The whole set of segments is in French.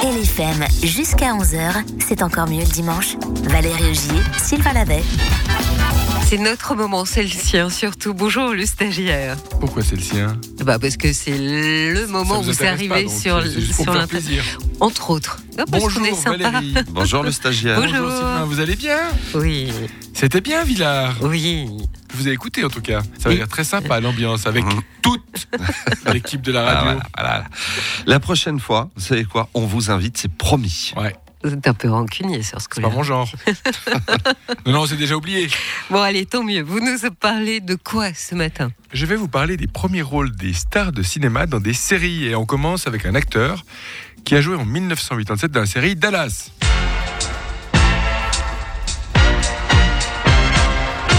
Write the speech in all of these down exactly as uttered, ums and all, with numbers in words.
L F M jusqu'à onze heures, c'est encore mieux le dimanche. Valérie Augier, Sylvain Lavet. C'est notre moment, c'est le sien surtout. Bonjour le stagiaire. Pourquoi c'est le sien ? Bah parce que c'est le moment vous où c'est arrivé pas, donc sur, c'est juste pour sur faire l'internet. plaisir. Entre autres. Ah, parce Bonjour qu'on est sympa. Valérie. Bonjour le stagiaire. Bonjour. Bonjour Sylvain, vous allez bien ? Oui, C'était bien Villard. oui. Vous avez écouté en tout cas. Ça va Oui. être très sympa l'ambiance avec Mhm. toute l'équipe de la Ah, radio. voilà, voilà. La prochaine fois, vous savez quoi ? On vous invite, c'est promis. Ouais, Vous êtes un peu rancunier sur ce c'est coup-là. pas mon genre. non, non, c'est déjà oublié. Bon allez, tant mieux. Vous nous parlez de quoi ce matin ? Je vais vous parler des premiers rôles des stars de cinéma dans des séries. Et on commence avec un acteur qui a joué en dix-neuf cent quatre-vingt-sept dans la série Dallas. D'accord ?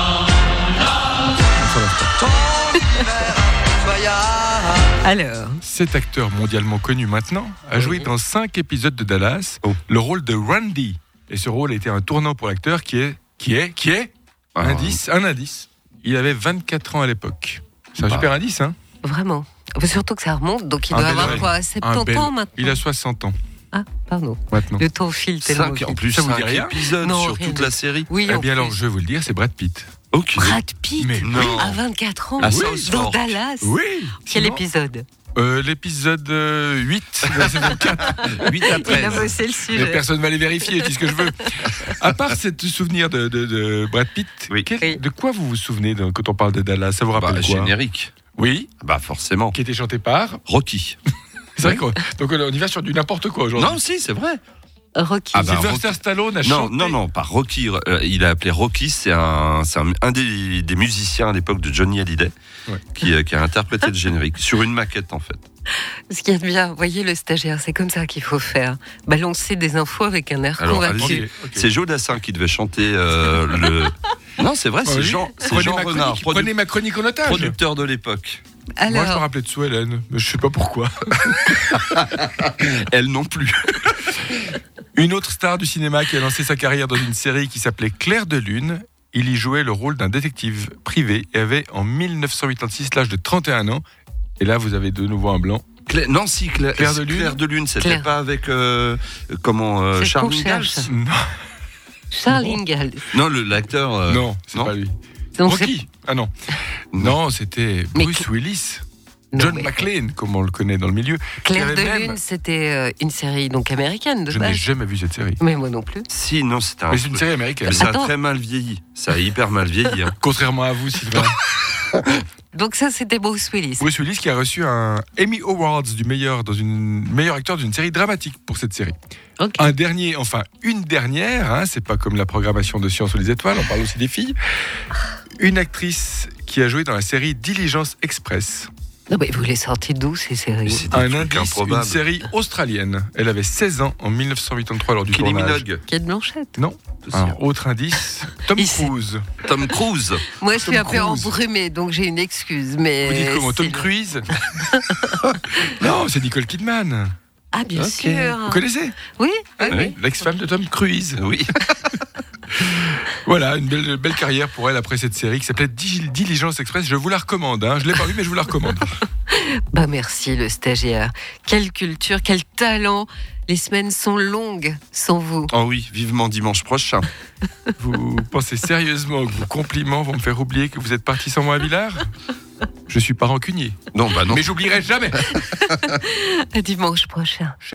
Alors, Cet acteur mondialement connu maintenant a Oui. joué dans cinq épisodes de Dallas Oh. le rôle de Randy. Et ce rôle a été un tournant pour l'acteur qui est... Qui est Qui est Ah. Indice, un indice. Il avait vingt-quatre ans à l'époque. C'est un Bah. super indice, hein ? vraiment. Surtout que ça remonte, donc il Un doit bel avoir œil. quoi Un soixante-dix bel- ans maintenant. Il a soixante ans Ah, pardon. maintenant. Le temps file tellement Cinq, en vite. plus, Ça vous dit cinq rien ? épisodes Non, sur rien toute du la tout. série. Oui, Eh en bien alors, plus. je vais vous le dire, c'est Brad Pitt. Aucune. Brad Pitt Mais non. à vingt-quatre ans À Oui. South dans Fork. Dallas. Oui. Quel Sinon, épisode euh, L'épisode euh, huit de la saison quatre. huit à Il a treize. bossé le Mais sujet. personne ne va les vérifier, je dis ce que je veux. À part ce souvenir de, de, de Brad Pitt, Oui. quel- Oui. de quoi vous vous souvenez de- quand on parle de Dallas ? Ça vous rappelle Bah, quoi ? générique. Oui, Bah forcément. qui était chanté par... Rocky. C'est vrai quoi. Donc on y va sur du n'importe quoi aujourd'hui. Non, si, c'est vrai. Rocky. Ah bah, Sylvester Rocky. Stallone a Non, chanté... non, non, pas Rocky. Euh, il a appelé Rocky, c'est un, c'est un, un des, des musiciens à l'époque de Johnny Hallyday Ouais. qui, euh, qui a interprété le générique sur une maquette en fait. Ce qui est bien, vous voyez le stagiaire, c'est comme ça qu'il faut faire. Balancer des infos avec un air Alors, convaincu. allez-y. Ok, ok. C'est Joe Dassin qui devait chanter euh, le. Non, c'est vrai, Ah c'est oui. Jean, c'est Prenez Jean ma Renard, chronique, produ- Prenez ma chronique en otage. producteur de l'époque. Moi je me Alors, rappelais de Sue Ellen, mais je sais pas pourquoi. Elle non plus. Une autre star du cinéma qui a lancé sa carrière dans une série qui s'appelait Clair de Lune. Il y jouait le rôle d'un détective privé et avait en dix-neuf cent quatre-vingt-six l'âge de trente et un ans. Et là, vous avez de nouveau un blanc. Cla- non, si, Cla- Clair de Lune. Clair de Lune, c'était Clair. pas avec. euh, comment euh, C'est ce qu'on Charles Ingalls cherche. Non, Charles Ingalls. Non, le- l'acteur. euh, non c'est non. pas lui. Donc, Rocky Ah non. Non, c'était Mais Bruce que- Willis. c'est- non, John mais McClane, comme on le connaît dans le milieu. Clair qui de avait Lune, même- c'était euh, une série donc américaine de Je n'ai base. jamais vu cette série. Mais moi non plus. Si, non, c'était un. Mais c'est une série américaine. Mais ça a Attends. très mal vieilli. Ça a hyper mal vieilli. hein. Contrairement à vous, Sylvain. Donc ça, c'était Bruce Willis. Bruce Willis qui a reçu un Emmy Awards du meilleur, dans une, meilleur acteur d'une série dramatique pour cette série. Ok. Un dernier, enfin une dernière, hein, c'est pas comme la programmation de Science ou les étoiles, on parle aussi des filles. Une actrice qui a joué dans la série Diligence Express. Non, mais vous les sortez d'où ces séries? C'est des Un trucs indice, une improbables. série australienne. Elle avait seize ans en dix-neuf cent quatre-vingt-trois lors du Kylie tournage. Minogue. Kate Blanchett. Non, un autre indice, Tom Ici. Cruise. Tom Cruise. Moi, je suis Tom un peu Cruise. embrumée, donc j'ai une excuse. Mais Vous dites comment, c'est Tom le- Cruise? Non, c'est Nicole Kidman. Ah, bien Ok. sûr. Vous connaissez? Oui, oui, Oui. oui. L'ex-femme de Tom Cruise. Oui. Voilà, une belle, belle carrière pour elle après cette série qui s'appelait Dil- Diligence Express. Je vous la recommande. Hein. Je ne l'ai pas vue, mais je vous la recommande. Bah merci le stagiaire. Quelle culture, quel talent. Les semaines sont longues sans vous. Oh oui, vivement dimanche prochain. Vous pensez sérieusement que vos compliments vont me faire oublier que vous êtes parti sans moi à Villars? Je suis pas rancunier. Non, bah non. Mais j'oublierai jamais. À dimanche prochain.